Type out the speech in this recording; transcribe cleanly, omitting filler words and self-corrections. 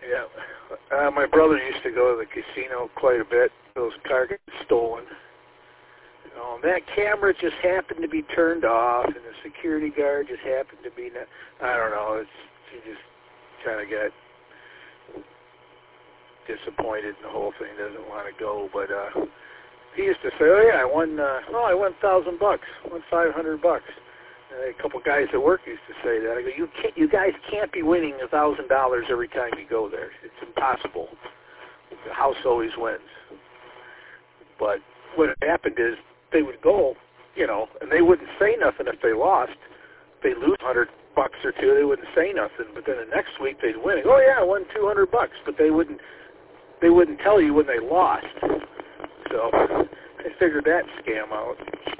Yeah. My brother used to go to the casino quite a bit. Those cars get stolen. That camera just happened to be turned off, and the security guard just happened to be, I don't know, she just kind of got disappointed in the whole thing, doesn't want to go, but he used to say, oh yeah, I won $1,000, won $500. A couple guys at work used to say that. I go, you guys can't be winning $1,000 every time you go there. It's impossible. The house always wins. But what happened is they would go, and they wouldn't say nothing if they lost. If they lose $100 or two, they wouldn't say nothing. But then the next week they'd win. Oh yeah, I won $200, but they wouldn't tell you when they lost. So I figured that scam out.